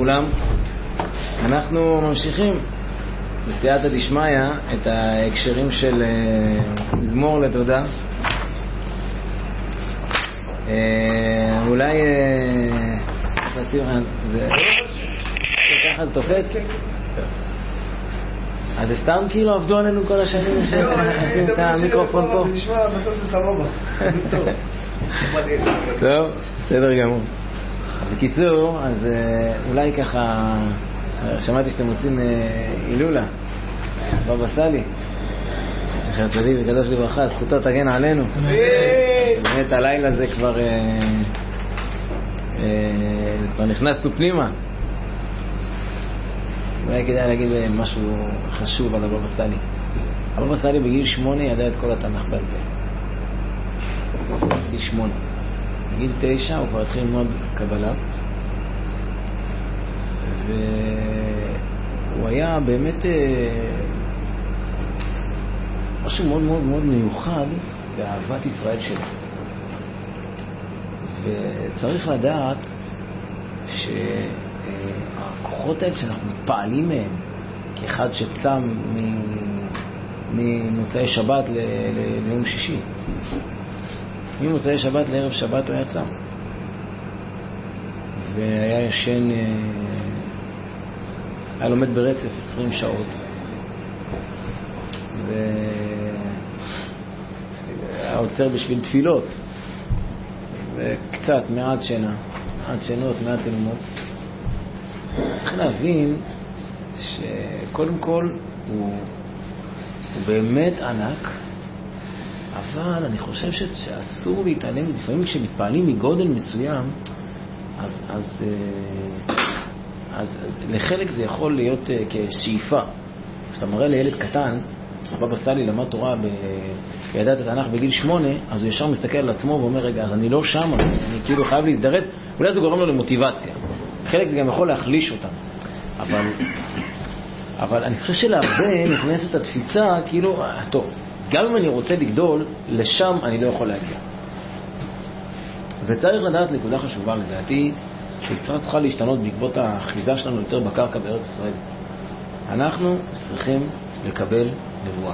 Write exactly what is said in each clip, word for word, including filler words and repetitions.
לכולם. אנחנו ממשיכים בסייעתא דשמיא את ההקשרים של מזמור לתודה. אולי נשים זה ככה זה תופת? אז זה סתם כאילו עבדו עלינו כל השנים שעושים את המיקרופון פה? זה נשמע בסוף זה סבבה. טוב, בסדר גמור. בקיצור, אז אולי ככה, שמעתי שאתם עושים הילולה, בבא סאלי, זכר צדיק וקדוש לברכה, זכותו תגן עלינו. באמת הלילה זה כבר, כבר נכנסנו פנימה. אולי כדאי להגיד משהו חשוב על הבבא סאלי. הבבא סאלי בגיל שמונה ידע את כל התנ"ך בעל פה. בגיל שמונה. בגיל תשע הוא כבר התחיל ללמוד קבלה, והוא היה באמת משהו מאוד מאוד מאוד מיוחד באהבת ישראל שלו. וצריך לדעת שהכוחות האלה שאנחנו מתפעלים מהם, כאחד שצם ממוצאי שבת ליום שישי, ממוצאי שבת לערב שבת הוא היה צם והיה ישן, היה לומד ברצף עשרים שעות והיה עוצר בשביל תפילות וקצת מעט שינה, מעט שינות, מעט תלמוד. צריך להבין שקודם כל הוא, הוא באמת ענק, אבל אני חושב שאסור להתעלם. לפעמים כשמתפעלים מגודל מסוים, אז, אז, אז, אז, אז לחלק זה יכול להיות כשאיפה. כשאתה מראה לילד קטן, הבבא סאלי למד תורה בידעת התנ"ך בגיל שמונה, אז הוא ישר מסתכל על עצמו ואומר, רגע, אז אני לא שם, אני, אני כאילו חייב להזדרד. אולי זה גורם לו למוטיבציה. חלק זה גם יכול להחליש אותם. אבל, אבל אני חושב שלהרבה נכנסת התפיסה, כאילו, טוב, גם אם אני רוצה לגדול, לשם אני לא יכול להגיע. וצריך לדעת נקודה חשובה לדעתי, שישראל צריכה להשתנות בעקבות האחיזה שלנו יותר בקרקע בארץ ישראל. אנחנו צריכים לקבל נבואה.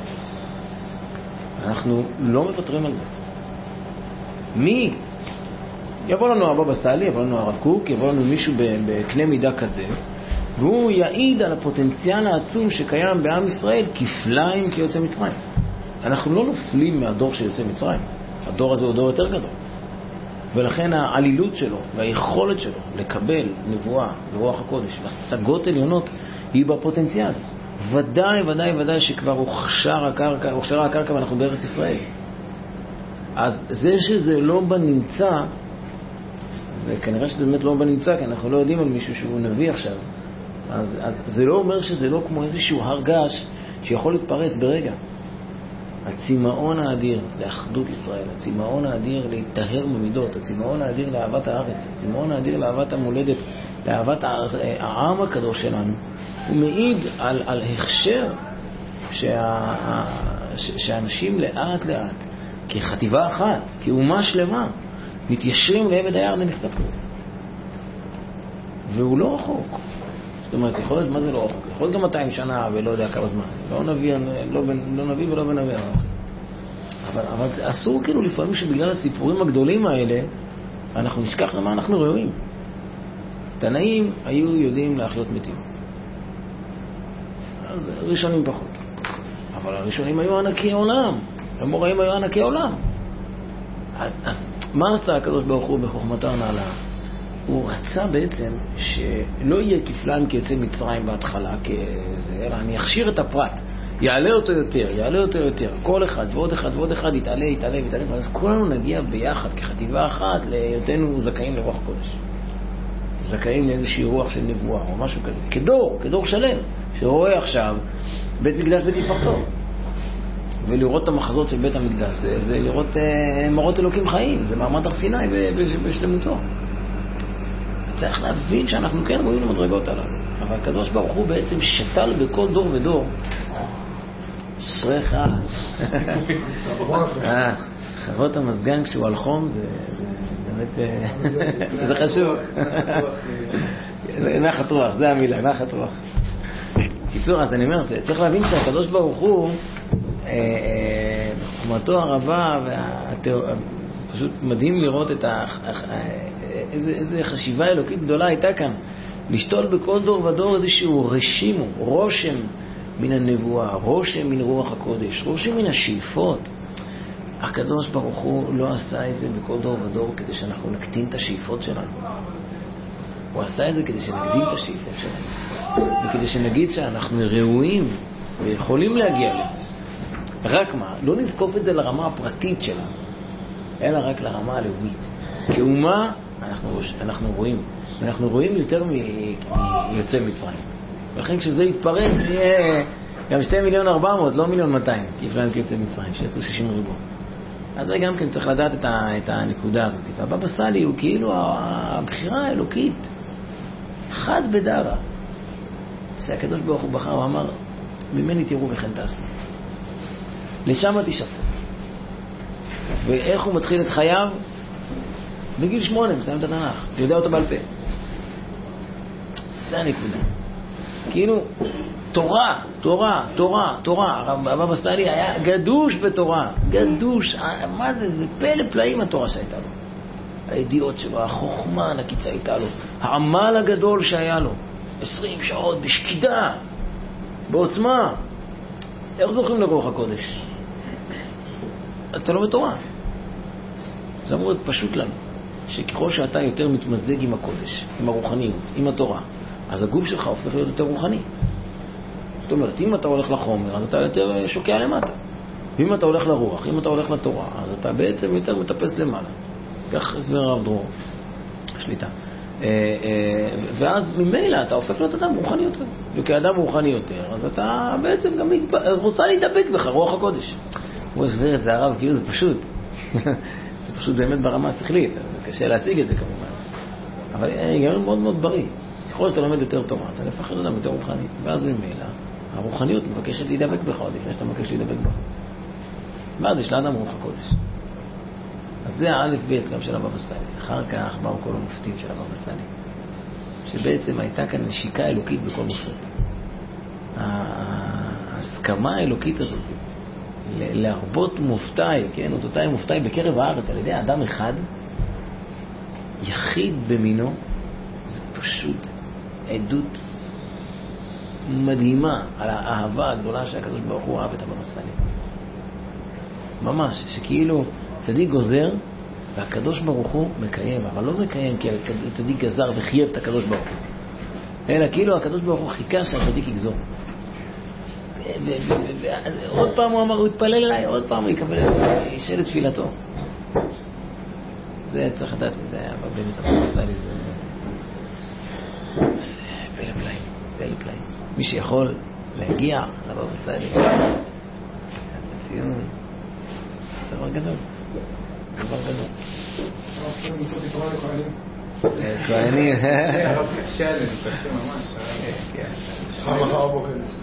אנחנו לא מוותרים על זה. מי? יבוא לנו הבבא סאלי, יבוא לנו הרב קוק, יבוא לנו מישהו בקנה מידה כזה, והוא יעיד על הפוטנציאל העצום שקיים בעם ישראל כפליים כיוצא מצרים. אנחנו לא נופלים מהדור של יוצא מצרים. הדור הזה הוא דור יותר גדול. ולכן העלילות שלו והיכולת שלו לקבל נבואה ברוח הקודש והשגות עליונות היא בפוטנציאל. ודאי, ודאי, ודאי שכבר הוכשר הקרקע, הוכשרה הקרקע ואנחנו בארץ ישראל. אז זה שזה לא בנמצא, וכנראה שזה באמת לא בנמצא, כי אנחנו לא יודעים על מישהו שהוא נביא עכשיו, אז, אז זה לא אומר שזה לא כמו איזשהו הר געש שיכול להתפרץ ברגע. הצמאון האדיר לאחדות ישראל, הצמאון האדיר להתטהר במידות, הצמאון האדיר לאהבת הארץ, הצמאון האדיר לאהבת המולדת, לאהבת העם הקדוש שלנו, הוא מעיד על, על הכשר שה, שאנשים לאט לאט, כחטיבה אחת, כאומה שלמה, מתיישרים לעבד היער לנסתפו. והוא לא רחוק. זאת אומרת, יכול להיות מה זה לא רחוק? יכול להיות גם מאתיים שנה ולא יודע כמה זמן. לא נביא, לא, לא נביא ולא בנביא. אבל, אבל אסור כאילו לפעמים שבגלל הסיפורים הגדולים האלה, אנחנו נשכח למה אנחנו ראויים. תנאים היו יודעים להחיות מתים. אז ראשונים פחות. אבל הראשונים היו ענקי עולם. המוראים היו ענקי עולם. אז, אז מה עשה הקדוש ברוך הוא בחוכמתו הנעלה? הוא רצה בעצם שלא יהיה כפליים כיוצא מצרים בהתחלה כזה, אלא אני אכשיר את הפרט, יעלה אותו יותר, יעלה אותו יותר, כל אחד ועוד אחד ועוד אחד יתעלה, יתעלה, יתעלה, ואז כולנו נגיע ביחד כחטיבה אחת להיותנו זכאים לרוח קודש. זכאים לאיזושהי רוח של נבואה או משהו כזה. כדור, כדור שלם, שרואה עכשיו בית מקדש בתפארתו. ולראות את המחזות של בית המקדש, זה, זה לראות uh, מראות אלוקים חיים, זה מעמד הר סיני בשלמותו. צריך להבין שאנחנו כן רואים למדרגות עליו, אבל הקדוש ברוך הוא בעצם שתל בכל דור ודור. אשריך. חוות המסגן כשהוא על חום זה באמת, זה חשוב. נחת רוח, זה המילה, נחת רוח. קיצור, אז אני אומר, צריך להבין שהקדוש ברוך הוא, בחוכמתו הרבה, זה פשוט מדהים לראות את ה... איזה חשיבה אלוקית גדולה הייתה כאן. לשתול בכל דור ודור איזשהו רשימו, רושם מן הנבואה, רושם מן רוח הקודש, רושם מן השאיפות. הקדוש ברוך הוא לא עשה את זה בכל דור ודור כדי שאנחנו נקטין את השאיפות שלנו. הוא עשה את זה כדי שנקדים את השאיפות שלנו. וכדי שנגיד שאנחנו ראויים ויכולים להגיע לזה. רק מה? לא נזקוף את זה לרמה הפרטית שלנו, אלא רק לרמה הלאומית. כאומה אנחנו, אנחנו רואים. אנחנו רואים יותר מיוצא מצרים. ולכן כשזה יתפרק, יהיה גם שתי מיליון ארבע מאות, לא מיליון מאתיים, כפליים כיוצא מצרים, שיצאו שישים ריבוע. אז זה גם כן צריך לדעת את, ה, את הנקודה הזאת. והבבא סאלי הוא כאילו הבחירה האלוקית, חד בדרה. שהקדוש ברוך הוא בחר, הוא אמר, ממני תראו וכן תעשו. לשם תשאפו. ואיך הוא מתחיל את חייו? בגיל שמונה, מסיים את התנ"ך. אתה יודע אותו בעל פה. זה הנקודה. כאילו, תורה, תורה, תורה, תורה. הבבא סאלי היה גדוש בתורה. גדוש. מה זה? זה פלא פלאים התורה שהייתה לו. הידיעות שלו, החוכמה הענקית שהייתה לו. העמל הגדול שהיה לו. עשרים שעות בשקידה. בעוצמה. איך זוכים לרוח הקודש? אתה לא בתורה. זה מאוד פשוט לנו. שככל שאתה יותר מתמזג עם הקודש, עם הרוחניות, עם התורה, אז הגוף שלך הופך להיות יותר רוחני. זאת אומרת, אם אתה הולך לחומר, אז אתה יותר שוקע למטה. ואם אתה הולך לרוח, אם אתה הולך לתורה, אז אתה בעצם יותר מטפס למעלה. כך הסבר הרב דרור. שליטה. ואז ממילא אתה הופך להיות אדם רוחני יותר. וכאדם רוחני יותר, אז אתה בעצם גם אז רוצה להידבק בך, רוח הקודש. הוא הסבר את זה הרב, כאילו זה פשוט. זה פשוט באמת ברמה השכלית. קשה להשיג את זה כמובן. אבל היגיון מאוד מאוד בריא. ככל שאתה לומד יותר תורה, אתה לפח את אדם יותר רוחני. ואז ממילא, הרוחניות מבקשת להידבק בך עוד לפני שאתה מבקש להידבק בך. ואז יש לאדם רוח הקודש. אז זה האלף בית גם של הבבא סאלי. אחר כך באו כל המופתים של הבבא סאלי. שבעצם הייתה כאן נשיקה אלוקית בכל מופת. ההסכמה האלוקית הזאת, להרבות מופתאי, כן, אותותיי מופתאי בקרב הארץ על ידי אדם אחד, יחיד במינו, זה פשוט עדות מדהימה על האהבה הגדולה שהקדוש ברוך הוא אהב את הבבא סאלי. ממש, שכאילו צדיק גוזר והקדוש ברוך הוא מקיים, אבל לא מקיים כי צדיק גזר וחייב את הקדוש ברוך הוא, אלא כאילו הקדוש ברוך הוא חיכה שהצדיק יגזור. עוד פעם הוא אמר, הוא יתפלל אליי, עוד פעם הוא יקבל ישאל את תפילתו. זה צריך לדעת, זה היה באמת הבבא סאלי, זה פלא פלאים, פלא פלאים. מי שיכול להגיע לבבא סאלי, בציון, זה דבר גדול. דבר גדול. כהנים. הרב קשה לי, זה קשה ממש. חמה חמה בוקרס.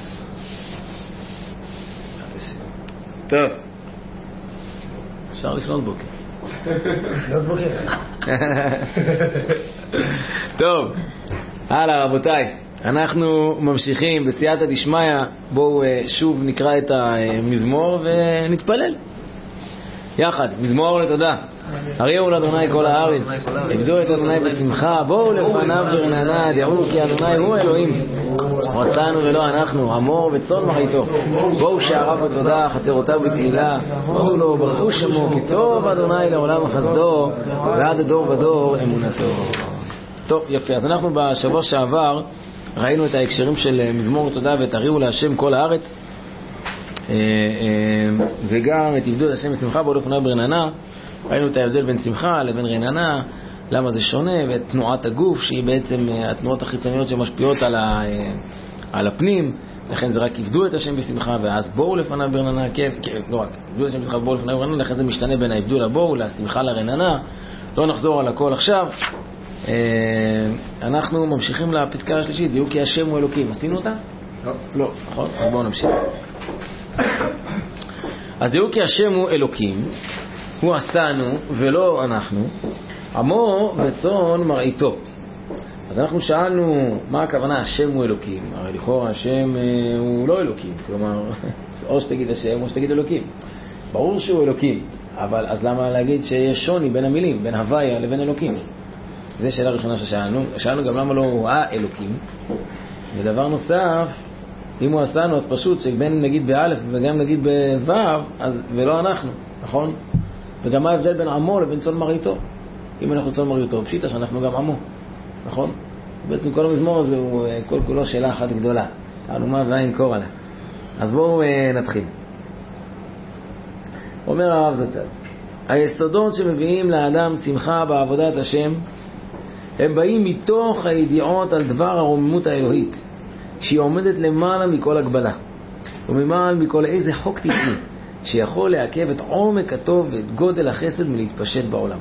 טוב. אפשר לפנות בוקר. לפנות בוקר. טוב. הלאה רבותיי. אנחנו ממשיכים בסייעתא דשמיא. בואו שוב נקרא את המזמור ונתפלל. יחד, מזמור לתודה. הריעו לאדוני כל הארץ, עבדו את אדוני בשמחה, בואו לפניו ברננה, דעו כי אדוני הוא אלוהים. רצנו ולא אנחנו, עמו וצאן מרעיתו. בואו שעריו בתודה, חצרותיו בתהילה, בואו לו ברכו שמו, כי טוב אדוני לעולם חסדו, ועד דור ודור אמונתו. טוב, יפה. אז אנחנו בשבוע שעבר ראינו את ההקשרים של מזמור לתודה ואת הריעו להשם כל הארץ. וגם את עבדו את השם בשמחה בואו לפניו ברננה. ראינו את ההבדל בין שמחה לבין רננה, למה זה שונה, ואת תנועת הגוף שהיא בעצם התנועות החיצוניות שמשפיעות על, ה, על הפנים. לכן זה רק עבדו את השם בשמחה ואז בואו לפניו ברננה. כן, כן, לא רק עבדו את השם בשמחה ובואו לפניו ברננה, לכן זה משתנה בין העבדו לבואו, לשמחה לרננה. לא נחזור על הכל עכשיו. אנחנו ממשיכים לפסקה השלישית, דעו כי השם הוא אלוקים. עשינו אותה? לא. לא, נכון? אז בואו נמשיך. אז דעו כי השם הוא אלוקים, הוא עשנו ולא אנחנו, עמו וצאן מרעיתו. אז אנחנו שאלנו מה הכוונה השם הוא אלוקים. הרי לכאורה השם הוא לא אלוקים, כלומר או שתגיד השם או שתגיד אלוקים. ברור שהוא אלוקים, אבל אז למה להגיד שיש שוני בין המילים, בין הוויה לבין אלוקים? זו שאלה ראשונה ששאלנו. שאלנו גם למה לא הוא האלוקים. ודבר נוסף, אם הוא עשנו אז פשוט שבין נגיד באלף וגם נגיד בוו, אז ולא אנחנו, נכון? וגם מה ההבדל בין עמו לבין צאן מרעיתו? אם אנחנו צאן מרעיתו, פשיטה שאנחנו גם עמו, נכון? בעצם כל המזמור הזה הוא כל כולו שאלה אחת גדולה. תעלומה ואין קור עליה. אז בואו נתחיל. אומר הרב זצ"ל, היסודות שמביאים לאדם שמחה בעבודת השם, הם באים מתוך הידיעות על דבר הרוממות האלוהית, שהיא עומדת למעלה מכל הגבלה, וממעל מכל איזה חוק טבעי, שיכול לעכב את עומק הטוב ואת גודל החסד מלהתפשט בעולם.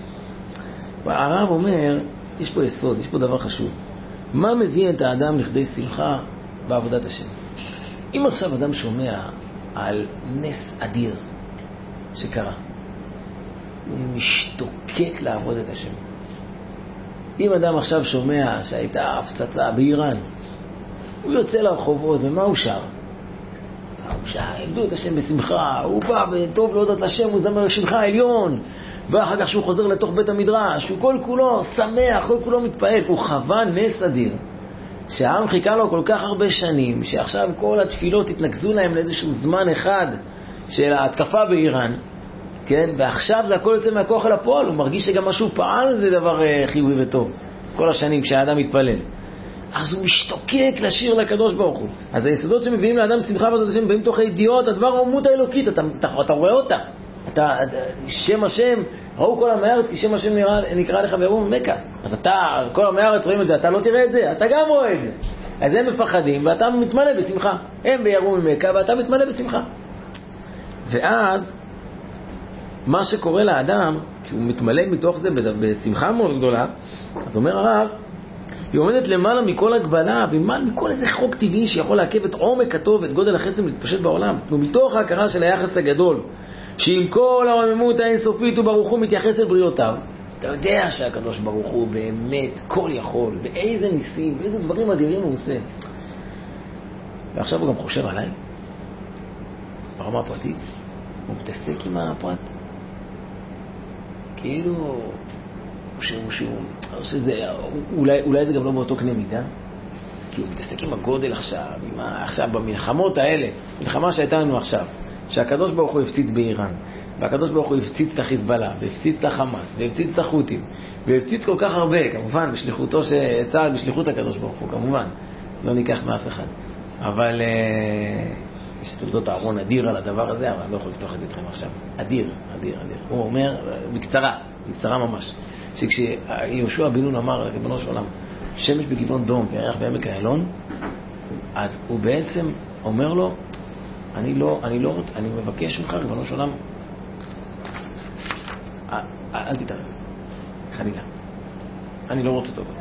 והרב אומר, יש פה יסוד, יש פה דבר חשוב. מה מביא את האדם לכדי שמחה בעבודת השם? אם עכשיו אדם שומע על נס אדיר שקרה, הוא משתוקק לעבוד את השם. אם אדם עכשיו שומע שהייתה הפצצה באיראן, הוא יוצא לרחובות, ומה הוא שר? הוא שר, עבדו את השם בשמחה, הוא בא וטוב להודות לשם, הוא זמר שמך העליון, ואחר כך שהוא חוזר לתוך בית המדרש, הוא כל כולו שמח, כל כולו מתפעל, הוא חווה נס אדיר, שהעם חיכה לו כל כך הרבה שנים, שעכשיו כל התפילות התנקזו להם לאיזשהו זמן אחד של ההתקפה באיראן, כן? ועכשיו זה הכל יוצא מהכוח אל הפועל, הוא מרגיש שגם משהו פעל זה דבר חיובי וטוב, כל השנים כשהאדם מתפלל. אז הוא משתוקק לשיר לקדוש ברוך הוא. אז היסודות שמביאים לאדם שמחה בעזרת השם באים תוך הידיעות, הדבר הרוממות האלוקית, אתה, אתה, אתה רואה אותה. אתה, שם השם, ראו כל עמי הארץ, כי שם השם נקרא, נקרא לך ויראו ממך. אז אתה, כל עמי הארץ רואים את זה, אתה לא תראה את זה, אתה גם רואה את זה. אז הם מפחדים ואתה מתמלא בשמחה. הם ויראו ממך ואתה מתמלא בשמחה. ואז, מה שקורה לאדם, כשהוא מתמלא מתוך זה בשמחה מאוד גדולה, אז אומר הרב, היא עומדת למעלה מכל הגבלה, ומעלה מכל איזה חוק טבעי שיכול לעכב את עומק הטוב ואת גודל החסד להתפשט בעולם. ומתוך ההכרה של היחס הגדול, שעם כל הרוממות האינסופית וברוך הוא מתייחס אל בריאותיו, אתה יודע שהקדוש ברוך הוא באמת כל יכול, באיזה ניסים, באיזה דברים אדירים הוא עושה. ועכשיו הוא גם חושב עליי, ברמה הפרטית, הוא מתעסק עם הפרט. כאילו... שהוא, שהוא, שזה, אולי, אולי זה גם לא באותו קנה מידה, כי הוא מתעסק עם הגודל עכשיו, עם ה, עכשיו במלחמות האלה, מלחמה שהייתה לנו עכשיו, שהקדוש ברוך הוא הפציץ באיראן, והקדוש ברוך הוא הפציץ את החיזבאללה, והפציץ את החמאס, והפציץ את החות'ים, והפציץ כל כך הרבה, כמובן, בשליחותו שצעד, בשליחות הקדוש ברוך הוא, כמובן, לא ניקח מאף אחד. אבל יש תולדות אהרון אדיר על הדבר הזה, אבל אני לא יכול לפתוח את זה איתכם עכשיו. אדיר, אדיר, אדיר. הוא אומר, בקצרה, בקצרה ממש. שכשיהושע בן נון אמר לריבונו של עולם, שמש בגבעון דום וירח בעמק איילון, אז הוא בעצם אומר לו, אני לא, אני לא רוצה, אני מבקש ממך ריבונו של עולם, אל תתערב, חלילה, אני לא רוצה טובות.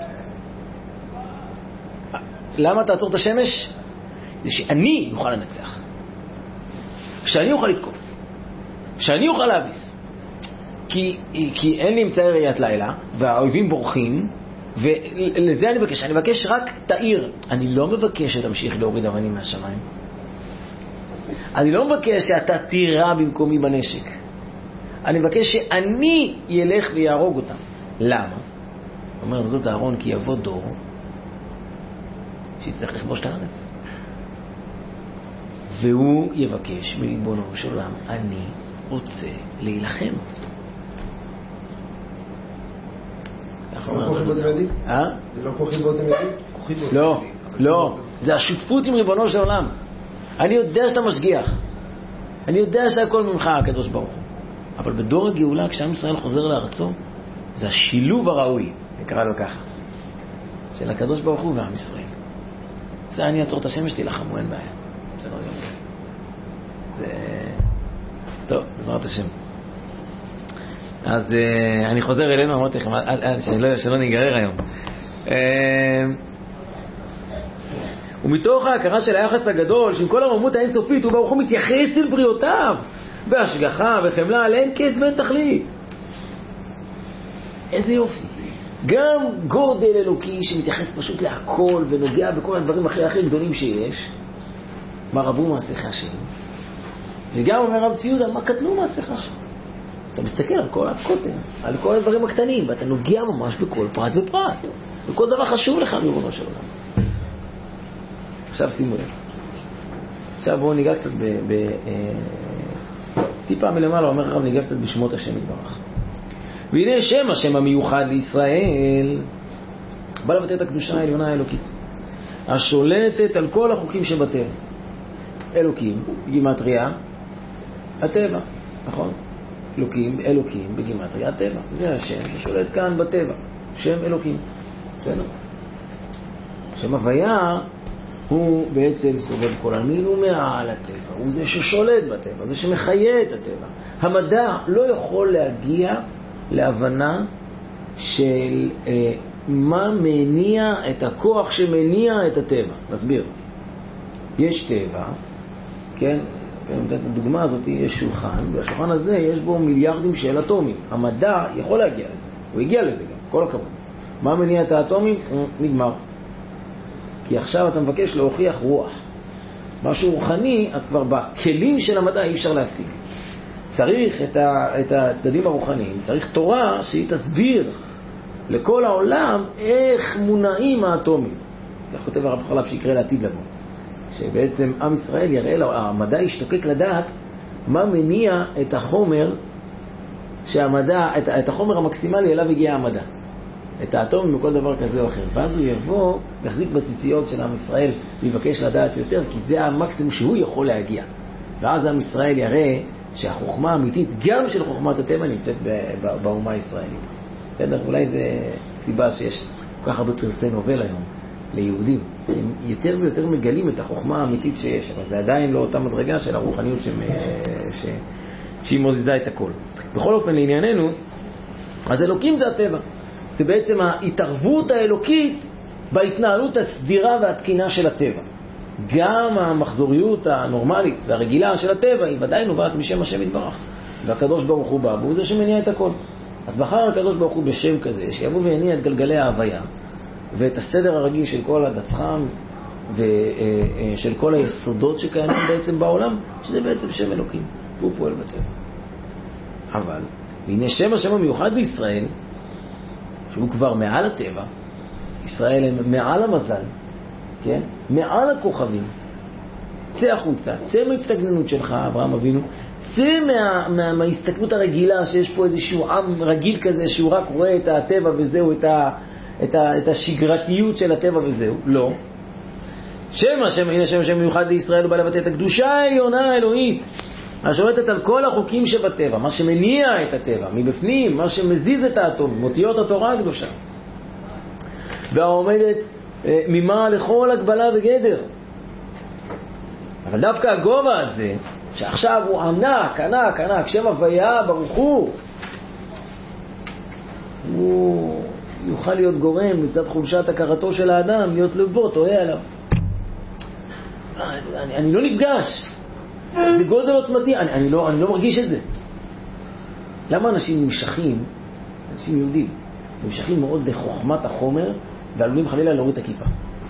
למה תעצור את השמש? זה שאני אוכל לנצח, שאני אוכל לתקוף, שאני אוכל להביס. כי, כי אין לי אמצעי ראיית לילה, והאויבים בורחים, ולזה אני מבקש. אני מבקש רק תאיר. אני לא מבקש שתמשיך להוריד אבנים מהשמיים. אני לא מבקש שאתה תירה במקומי בנשק. אני מבקש שאני ילך ויהרוג אותם. למה? אומר זאת אהרון, כי יבוא דור שיצטרך לכבוש את הארץ. והוא יבקש מריבונו של עולם, אני רוצה להילחם. זה לא כוחי באותם ידי? אה? זה לא כוחי באותם ידי? לא, לא. זה השותפות עם ריבונו של עולם. אני יודע שאתה משגיח. אני יודע שהכל ממך, הקדוש ברוך הוא. אבל בדור הגאולה, כשעם ישראל חוזר לארצו, זה השילוב הראוי, נקרא לו ככה, של הקדוש ברוך הוא ועם ישראל. זה אני אעצור את השמש, תילחמו, אין בעיה. זה לא יודע. זה... טוב, בעזרת השם. אז uh, אני חוזר אלינו, אמרתי לכם, שלא, שלא ניגרר היום. Uh, ומתוך ההכרה של היחס הגדול, שעם כל הרוממות האינסופית, וברוך הוא מתייחס אל בריאותיו, בהשגחה וחמלה, לאין קץ ואין תכלית. איזה יופי. גם גודל אלוקי שמתייחס פשוט להכל ונוגע בכל הדברים הכי הכי גדולים שיש, מה רבו מעשיך השם, וגם אומר רב ציודה, מה קטנו מעשיך השם. אתה מסתכל על כל הקוטר, על כל הדברים הקטנים, ואתה נוגע ממש בכל פרט ופרט, וכל דבר חשוב לך מריבונו של עולם. עכשיו שימו לב. עכשיו בואו ניגע קצת ב... ב אה, טיפה מלמעלה, אומר הרב, ניגע קצת בשמות השם יתברך. והנה שם השם המיוחד לישראל, בא לבטא את הקדושה העליונה האלוקית, השולטת על כל החוקים שבטבע. אלוקים, בגימטריה, הטבע, נכון? אלוקים, אלוקים, בגימטריה, הטבע. זה השם ששולט כאן בטבע, שם אלוקים. בסדר? שם הוויה הוא בעצם סובב כל עלמין, הוא מעל הטבע, הוא זה ששולט בטבע, זה שמחיה את הטבע. המדע לא יכול להגיע להבנה של אה, מה מניע את הכוח שמניע את הטבע. נסביר. יש טבע, כן? בדוגמה הזאת יש שולחן, והשולחן הזה יש בו מיליארדים של אטומים. המדע יכול להגיע לזה, הוא הגיע לזה גם, כל הכבוד. מה מניע את האטומים? נגמר. כי עכשיו אתה מבקש להוכיח רוח. משהו רוחני, אז כבר בכלים של המדע אי אפשר להשיג. צריך את, ה, את הצדדים הרוחניים, צריך תורה שהיא תסביר לכל העולם איך מונעים האטומים. כך כותב הרב חלב שיקרה לעתיד לבוא. שבעצם עם ישראל יראה, המדע ישתוקק לדעת מה מניע את החומר, שהמדע, את, את החומר המקסימלי אליו הגיע המדע. את האטומים וכל דבר כזה או אחר. ואז הוא יבוא, יחזיק בציציות של עם ישראל, ויבקש לדעת יותר, כי זה המקסימום שהוא יכול להגיע. ואז עם ישראל יראה שהחוכמה האמיתית, גם של חוכמת הטבע, נמצאת באומה הישראלית. בסדר? אולי זה סיבה שיש כל כך הרבה פרסי נובל היום ליהודים. הם יותר ויותר מגלים את החוכמה האמיתית שיש, אבל זה עדיין לא אותה מדרגה של הרוחניות ש... ש... שהיא מוזידה את הכל. בכל אופן, לענייננו, אז אלוקים זה הטבע. זה בעצם ההתערבות האלוקית בהתנהלות הסדירה והתקינה של הטבע. גם המחזוריות הנורמלית והרגילה של הטבע היא ודאי נובעת משם השם יתברך. והקדוש ברוך הוא בא, והוא זה שמניע את הכל. אז בחר הקדוש ברוך הוא בשם כזה, שיבוא ויניע את גלגלי ההוויה, ואת הסדר הרגיל של כל הדצחם, ושל כל היסודות שקיימים בעצם בעולם, שזה בעצם שם אלוקים, והוא פועל בטבע. אבל, והנה שם השם המיוחד בישראל, שהוא כבר מעל הטבע, ישראל הם מעל המזל, כן? מעל הכוכבים. צא החוצה, צא מההתגננות שלך, אברהם אבינו, צא מה, מה, מההסתכלות הרגילה שיש פה איזשהו עם רגיל כזה שהוא רק רואה את הטבע וזהו, את, ה, את, ה, את השגרתיות של הטבע וזהו. לא. שם השם, הנה שם השם מיוחד לישראל, הוא בא לבטא את הקדושה העליונה האלוהית, השולטת על כל החוקים שבטבע, מה שמניע את הטבע, מבפנים, מה שמזיז את האטום, מוטיעות התורה הקדושה. והעומדת ממה לכל הגבלה וגדר. אבל דווקא הגובה הזה, שעכשיו הוא ענק, ענק, ענק, שם הוויה ברוך הוא, הוא יוכל להיות גורם מצד חולשת הכרתו של האדם, להיות לבו, תוהה עליו. אני, אני לא נפגש. זה גודל עוצמתי, אני, אני, לא, אני לא מרגיש את זה. למה אנשים נמשכים, אנשים יהודים, נמשכים מאוד לחוכמת החומר, ועלולים חלילה להוריד את הכיפה?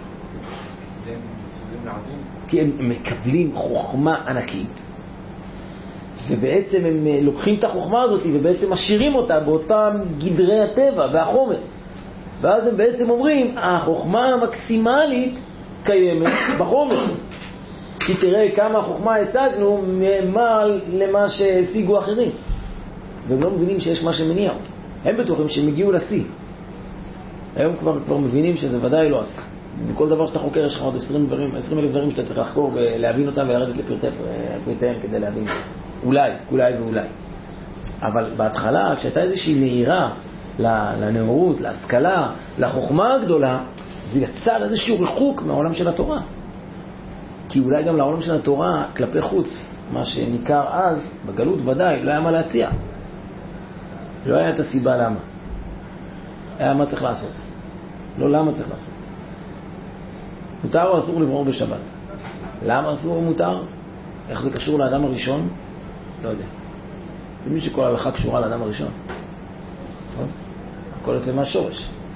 כי הם מקבלים חוכמה ענקית, ובעצם הם לוקחים את החוכמה הזאת ובעצם משאירים אותה באותם גדרי הטבע והחומר, ואז הם בעצם אומרים החוכמה המקסימלית קיימת בחומר, כי תראה כמה חוכמה השגנו מה למה שהשיגו אחרים, והם לא מבינים שיש מה שמניע אותם. הם בטוחים שהם הגיעו לשיא. היום כבר, כבר מבינים שזה ודאי לא עשה. בכל דבר שאתה חוקר יש לך עוד עשרים דברים, עשרים אלף דברים שאתה צריך לחקור ולהבין אותם ולרדת לפרטיהם כדי להבין. אולי, אולי ואולי. אבל בהתחלה, כשהייתה איזושהי נהירה לנאורות, להשכלה, לחוכמה הגדולה, זה יצר איזשהו ריחוק מהעולם של התורה. כי אולי גם לעולם של התורה, כלפי חוץ, מה שניכר אז, בגלות ודאי, לא היה מה להציע. לא היה את הסיבה למה. היה מה צריך לעשות. לא למה צריך לעשות. מותר או אסור לברור בשבת? למה אסור או מותר? איך זה קשור לאדם הראשון? לא יודע. ומי שכל ההלכה קשורה לאדם הראשון. נכון? הכל יוצא מהשורש.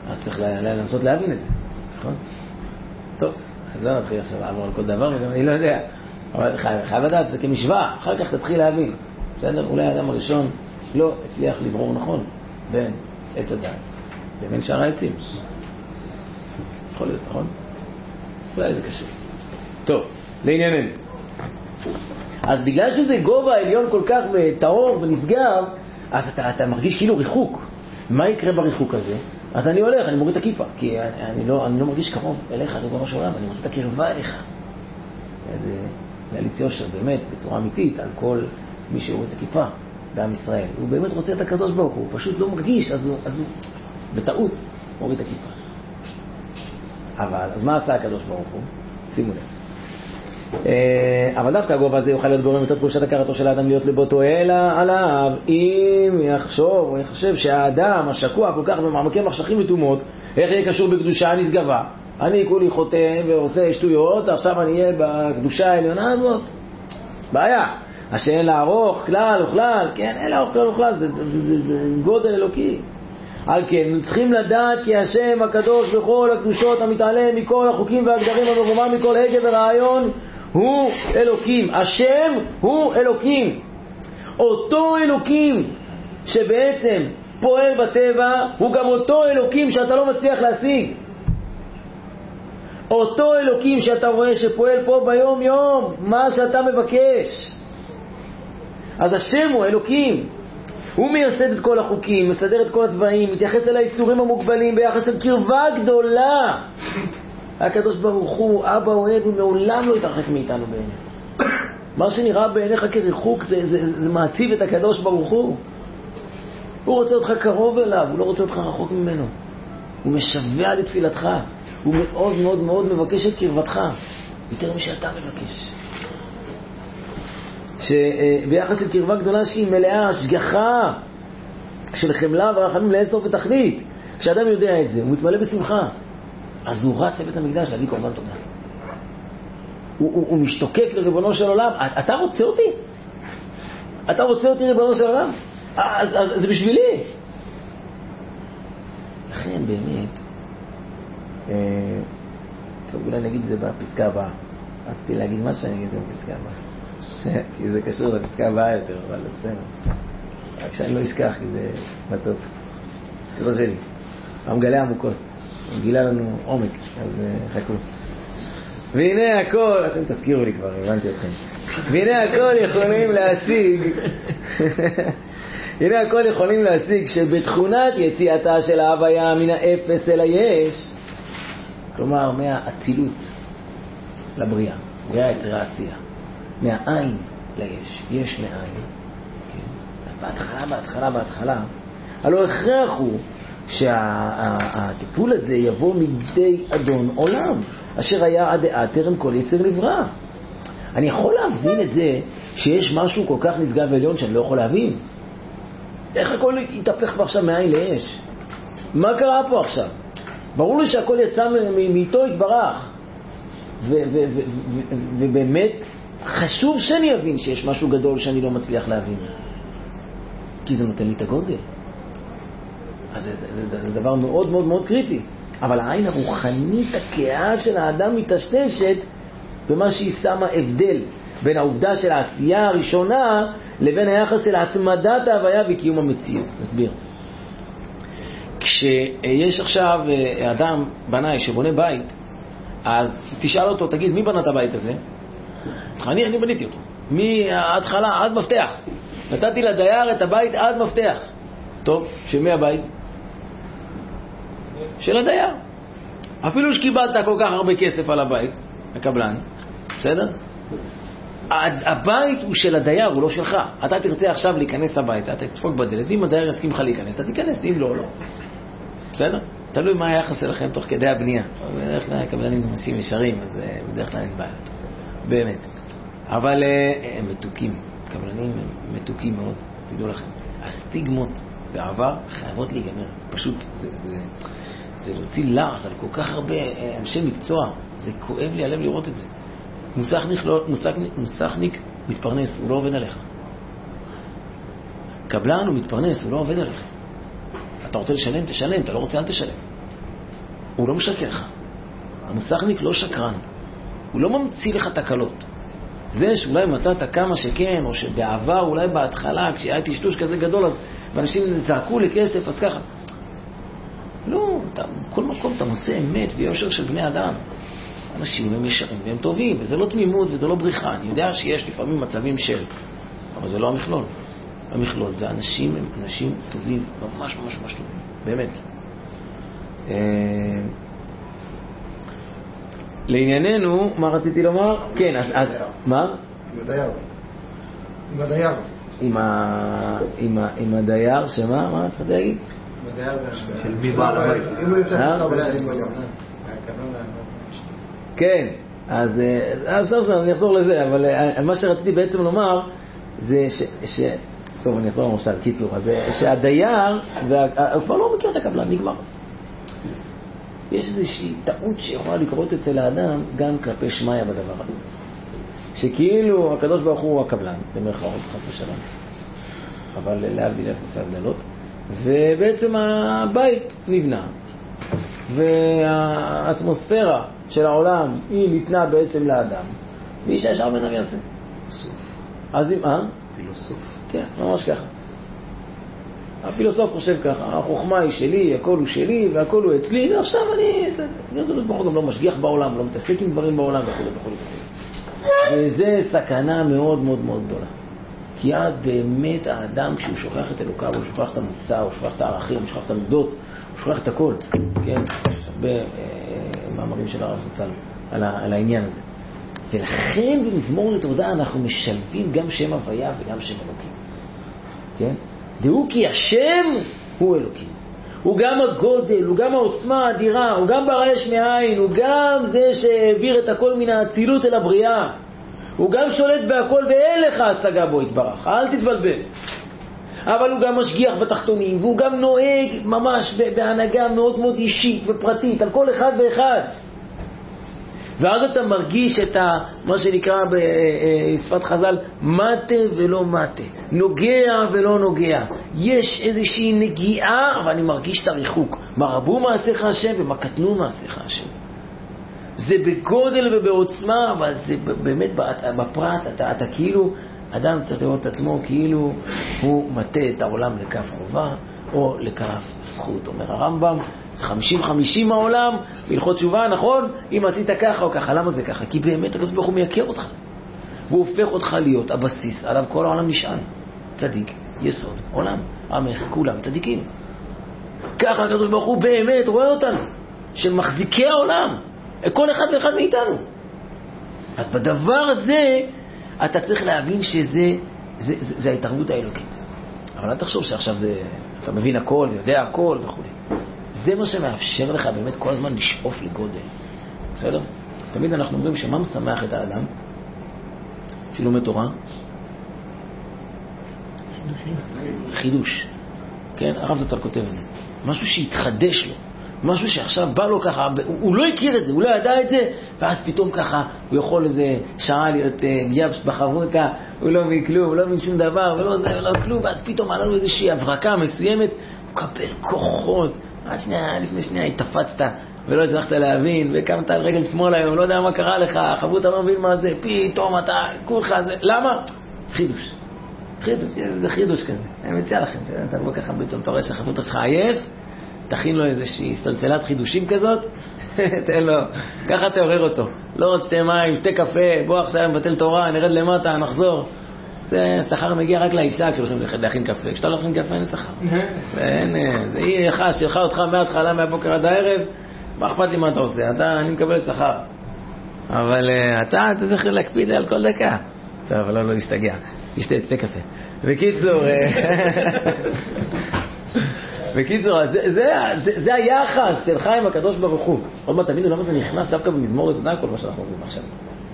אז צריך לנסות להבין את זה, נכון? טוב, אז לא נתחיל עכשיו לעבור על כל דבר, וגם אני לא יודע. אבל חייב לדעת, זה כמשוואה, אחר כך תתחיל להבין. בסדר? אולי האדם הראשון לא הצליח לברור נכון בין עץ הדעת לבין שאר העצים. יכול להיות, נכון? אולי זה קשור. טוב, לענייננו. אז בגלל שזה גובה העליון כל כך טהור ונסגר, אז אתה, אתה מרגיש כאילו ריחוק. מה יקרה בריחוק הזה? אז אני הולך, אני מוריד את הכיפה, כי אני, אני, לא, אני לא מרגיש קרוב אליך, ריבונו של עולם, אני רוצה את הקרבה אליך. זה להליץ יושר, באמת, בצורה אמיתית, על כל מי שהוריד את הכיפה בעם ישראל. הוא באמת רוצה את הקדוש ברוך הוא, הוא פשוט לא מרגיש, אז הוא, אז הוא בטעות מוריד את הכיפה. אבל, אז מה עשה הקדוש ברוך הוא? שימו לב. אבל דווקא הגובה הזה יוכל להיות גורם את תחושת הכרתו של האדם להיות לבו תועלה עליו, אם יחשוב או יחשב שהאדם השקוע כל כך במעמקי מחשכים וטומאות, איך יהיה קשור בקדושה הנשגבה? אני כולי חותם ועושה שטויות, עכשיו אני אהיה בקדושה העליונה הזאת? בעיה. השאין לערוך כלל וכלל, כן, אין לערוך כלל וכלל, זה, זה, זה, זה, זה גודל אלוקי. על כן, צריכים לדעת כי השם הקדוש בכל הקדושות המתעלם מכל החוקים והגדרים המרומם מכל הגה ורעיון הוא אלוקים. השם הוא אלוקים. אותו אלוקים שבעצם פועל בטבע הוא גם אותו אלוקים שאתה לא מצליח להשיג. אותו אלוקים שאתה רואה שפועל פה ביום יום, מה שאתה מבקש. אז השם הוא אלוקים. הוא מייסד את כל החוקים, מסדר את כל הצבעים, מתייחס אל היצורים המוגבלים ביחס של קרבה גדולה. הקדוש ברוך הוא, אבא אוהב, הוא מעולם לא יתרחק מאיתנו בעיניך. מה שנראה בעיניך כריחוק, זה, זה, זה מעציב את הקדוש ברוך הוא. הוא רוצה אותך קרוב אליו, הוא לא רוצה אותך רחוק ממנו. הוא משווה לתפילתך. הוא מאוד מאוד מאוד מבקש את קרבתך, יותר משאתה מבקש. שביחס לקרבה גדולה שהיא מלאה השגחה של חמלה ורחמים לאסוף ותכלית, כשאדם יודע את זה, הוא מתמלא בשמחה, אז הוא רץ לבית המקדש להביא קורבן תודה. הוא, הוא, הוא משתוקק לריבונו של עולם. אתה רוצה אותי? אתה רוצה אותי ריבונו של עולם? אז, אז זה בשבילי. לכן באמת טוב, אולי נגיד את זה בפסקה הבאה. רציתי להגיד משהו, אני אגיד את זה בפסקה הבאה. כי זה קשור לפסקה הבאה יותר, אבל בסדר. רק שאני לא אשכח, כי זה מתוק. זה לא שלי. המגלה עמוקות. הוא גילה לנו עומק, אז חכו. והנה הכל, אתם תזכירו לי כבר, הבנתי אתכם. והנה הכל יכולים להשיג, הנה הכל יכולים להשיג שבתכונת יציאתה של ההוויה מן האפס אל היש, כלומר מהאצילות לבריאה, בריאה יצירה עשייה, מהעין ליש, יש מאין. אז בהתחלה, בהתחלה, בהתחלה, הלא הכרח הוא שהטיפול הזה יבוא מידי אדון עולם, אשר היה עד דעה טרם כל יצר נברא. אני יכול להבין את זה שיש משהו כל כך נשגב עליון שאני לא יכול להבין. איך הכל יתהפך פה עכשיו מהעין לאש? מה קרה פה עכשיו? ברור לי שהכל יצא מאיתו התברך. ובאמת חשוב שאני אבין שיש משהו גדול שאני לא מצליח להבין. כי זה נותן לי את הגודל. אז זה, זה, זה דבר מאוד מאוד מאוד קריטי. אבל העין הרוחנית הכאה של האדם מתשתשת במה שהיא שמה הבדל בין העובדה של העשייה הראשונה לבין היחס של התמדת ההוויה וקיום המציאות. נסביר. כשיש עכשיו אדם בנאי שבונה בית, אז תשאל אותו, תגיד, מי בנה את הבית הזה? אני, אני בניתי אותו. מההתחלה עד מפתח. נתתי לדייר את הבית עד מפתח. טוב, שמי הבית? של הדייר. אפילו שקיבלת כל כך הרבה כסף על הבית, הקבלן, בסדר? הבית הוא של הדייר, הוא לא שלך. אתה תרצה עכשיו להיכנס הביתה, אתה תדפוק בדלת, ואם הדייר יסכים לך להיכנס, אתה תיכנס, אם לא, לא. בסדר? תלוי מה היחס אליכם תוך כדי הבנייה. בדרך כלל הקבלנים אנשים ישרים, אז בדרך כלל אין בעיות. באמת. אבל הם מתוקים. קבלנים הם מתוקים מאוד. תדעו לכם. הסטיגמות בעבר חייבות להיגמר. פשוט זה, זה, זה להוציא לעז על כל כך הרבה אנשי מקצוע. זה כואב לי עליהם לראות את זה. מוסכניק, לא, מוסכניק, מוסכניק מתפרנס, הוא לא עובד עליך. קבלן הוא מתפרנס, הוא לא עובד עליך. אתה רוצה לשלם, תשלם, אתה לא רוצה, אל תשלם. הוא לא משקר לך. המוסכניק לא שקרן. הוא לא ממציא לך תקלות. זה שאולי מצאת כמה שכן, או שבעבר, אולי בהתחלה, כשהיה טשטוש כזה גדול, אז אנשים זעקו לכסף, אז ככה. לא, אתה, בכל מקום אתה מוצא אמת ויושר של בני אדם. אנשים הם ישרים והם טובים, וזה לא תמימות וזה לא בריחה. אני יודע שיש לפעמים מצבים של, אבל זה לא המכלול. המכלול זה אנשים, הם אנשים טובים, ממש ממש ממש טובים, באמת. לענייננו, מה רציתי לומר? כן, אז, אז מה? עם הדייר. עם הדייר. עם ה... עם ה... עם הדייר, שמה? מה אתה יודע להגיד? עם הדייר של מי בעל הבית. אם הוא יוצא את הבית. כן, אז אז סוף סוף אני אחזור לזה, אבל מה שרציתי בעצם לומר זה ש... ש... טוב, אני אחזור למשל, קיצור, אז שהדייר, הוא כבר לא מכיר את הקבלן, נגמר. יש איזושהי טעות שיכולה לקרות אצל האדם גם כלפי שמיה בדבר הזה. שכאילו הקדוש ברוך הוא הקבלן, במרכאות, חס ושלום. אבל להבדיל אלפי הבדלות. ובעצם הבית נבנה. והאטמוספירה של העולם היא ניתנה בעצם לאדם. ואיש הישר בן אדם יעשה. סוף. אז אם, אה? פילוסוף. כן, ממש ככה. הפילוסוף חושב ככה, החוכמה היא שלי, הכל הוא שלי, והכל הוא אצלי, ועכשיו אני, אני גם לא משגיח בעולם, לא מתעסק עם דברים בעולם, וכו' וכו' וכו'. וזה סכנה מאוד מאוד מאוד גדולה. כי אז באמת האדם, כשהוא שוכח את אלוקיו, הוא שוכח את המוסר, הוא שוכח את הערכים, הוא שוכח את המידות, הוא שוכח את הכל. כן? יש הרבה מאמרים של הרב זצ"ל על, על העניין הזה. ולכן במזמור לתודה אנחנו משלבים גם שם הוויה וגם שם אלוקים. כן? דעו כי השם הוא אלוקים. הוא גם הגודל, הוא גם העוצמה האדירה, הוא גם ברא יש מאין, הוא גם זה שהעביר את הכל מן האצילות אל הבריאה. הוא גם שולט בהכל ואין לך השגה בו יתברך, אל תתבלבל. אבל הוא גם משגיח בתחתונים, והוא גם נוהג ממש בהנהגה מאוד מאוד אישית ופרטית על כל אחד ואחד. ואז אתה מרגיש את ה, מה שנקרא בשפת חז"ל, מטה ולא מטה, נוגע ולא נוגע. יש איזושהי נגיעה, אבל אני מרגיש את הריחוק. מה רבו מעשיך השם ומה קטנו מעשיך השם. זה בגודל ובעוצמה, אבל זה באמת בפרט, אתה, אתה כאילו, אדם צריך לראות את עצמו כאילו הוא מטה את העולם לכף חובה או לכף זכות. אומר הרמב"ם, זה חמישים חמישים העולם, בהלכות תשובה, נכון? אם עשית ככה או ככה, למה זה ככה? כי באמת הקדוש ברוך הוא מייקר אותך. הוא הופך אותך להיות הבסיס, עליו כל העולם נשען. צדיק, יסוד, עולם, עמך, כולם צדיקים. ככה הקדוש ברוך הוא באמת רואה אותנו, שמחזיקי העולם, כל אחד ואחד מאיתנו. אז בדבר הזה, אתה צריך להבין שזה זה, זה, זה ההתערבות האלוקית. אבל אל תחשוב שעכשיו זה, אתה מבין הכל ויודע הכל וכו'. זה מה שמאפשר לך באמת כל הזמן לשאוף לגודל. בסדר? תמיד אנחנו אומרים שמה משמח את האדם שלומד תורה? חידוש. כן? הרב זצ"ל כותב את זה. משהו שהתחדש לו. משהו שעכשיו בא לו ככה, הוא, הוא לא הכיר את זה, הוא לא ידע את זה, ואז פתאום ככה הוא יכול איזה שעה להיות ג'אבס בחברותה, הוא לא מבין כלום, הוא לא מבין שום דבר, ולא זה, ולא כלום, ואז פתאום עלה לו איזושהי הברקה מסוימת, הוא קבל כוחות, עד שנייה, לפני שנייה התפצת, ולא הצלחת להבין, וקמת על רגל שמאל היום, לא יודע מה קרה לך, חברותה לא מבין מה זה, פתאום אתה, כולך זה, למה? חידוש. חידוש, זה חידוש כזה. אני מציע לכם, אתה בוא ככה פתאום, אתה רואה שהחברותה שלך עייף, תכין לו איזושהי סלסלת חידושים כזאת, תן לו, ככה תעורר אותו. לא עוד שתי מים, שתי קפה, בוא עכשיו נבטל תורה, נרד למטה, נחזור. זה שכר מגיע רק לאישה כשהולכים להכין קפה. כשאתה לא להכין קפה אין שכר. ואין, זה היא יחש, שלך אותך מההתחלה, מהבוקר עד הערב, מה אכפת לי מה אתה עושה? אתה, אני מקבל את שכר. אבל אתה, אתה צריך להקפיד על כל דקה. טוב, אבל לא, לא להסתגע. תשתה, תשתה קפה. בקיצור, בקיצור, זה, זה, זה, זה היחס שלך עם הקדוש ברוך הוא. עוד מעט תבינו למה זה נכנס דווקא במזמור לתודה כל מה שאנחנו עושים עכשיו.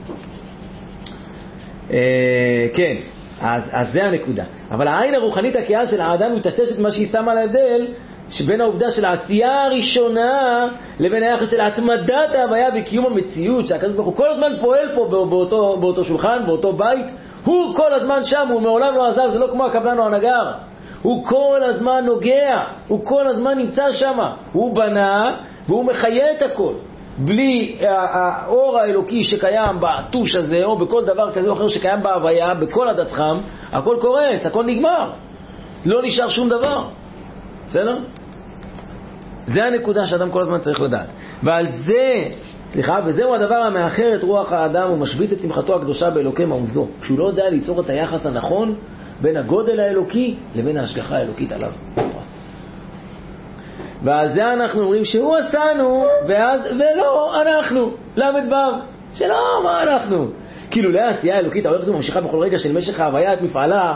כן, אז, אז זה הנקודה. אבל העין הרוחנית הקיאה של האדם מטשטשת מה שהיא שמה להבדל שבין העובדה של העשייה הראשונה לבין היחס של התמדת ההוויה וקיום המציאות, שהקדוש ברוך הוא כל הזמן פועל פה באותו, באותו שולחן, באותו בית. הוא כל הזמן שם, הוא מעולם לא עזב, זה לא כמו הקבלן או הנגר. הוא כל הזמן נוגע, הוא כל הזמן נמצא שם. הוא בנה והוא מחיה את הכל. בלי האור האלוקי שקיים בטוש הזה, או בכל דבר כזה או אחר שקיים בהוויה, בכל עדת חם, הכל קורס, הכל נגמר. לא נשאר שום דבר. בסדר? זה הנקודה שאדם כל הזמן צריך לדעת. ועל זה, סליחה, וזהו הדבר המאחר את רוח האדם ומשבית את שמחתו הקדושה באלוקי מעוזו. כשהוא לא יודע ליצור את היחס הנכון בין הגודל האלוקי לבין ההשגחה האלוקית עליו. ועל זה אנחנו אומרים שהוא עשנו, ואז, ולא אנחנו, למד בב, שלא, מה אנחנו? כאילו לעשייה האלוקית ההולכת וממשיכה בכל רגע של משך ההוויה את מפעלה,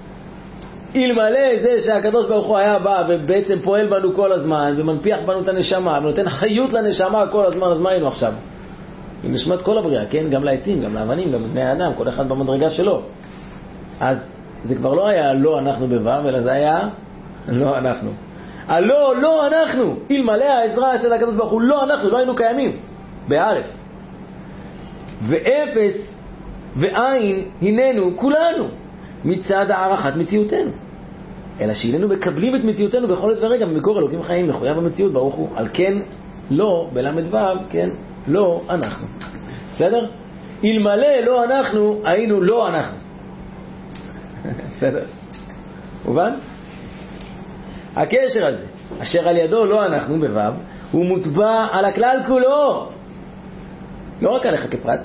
אלמלא זה שהקדוש ברוך הוא היה בא ובעצם פועל בנו כל הזמן ומנפיח בנו את הנשמה ונותן חיות לנשמה כל הזמן, אז מה היינו עכשיו? עם נשמת כל הבריאה, כן? גם לעצים, גם לאבנים, גם לבני האדם, כל אחד במדרגה שלו. אז זה כבר לא היה לא אנחנו בבב, אלא זה היה לא אנחנו. הלא, לא אנחנו, אלמלא העזרה של הקדוש ברוך הוא, לא אנחנו, לא היינו קיימים, באלף. ואפס ועין הננו כולנו, מצד הערכת מציאותנו. אלא שאיננו מקבלים את מציאותנו בכל עת ורגע, במקור אלוקים חיים, מחויב המציאות, ברוך הוא. על כן, לא, בלמד ו', כן, לא אנחנו. בסדר? אלמלא לא אנחנו, היינו לא אנחנו. בסדר? מובן? הקשר הזה, אשר על ידו לא אנחנו בו', הוא מוטבע על הכלל כולו. לא רק עליך כפרט.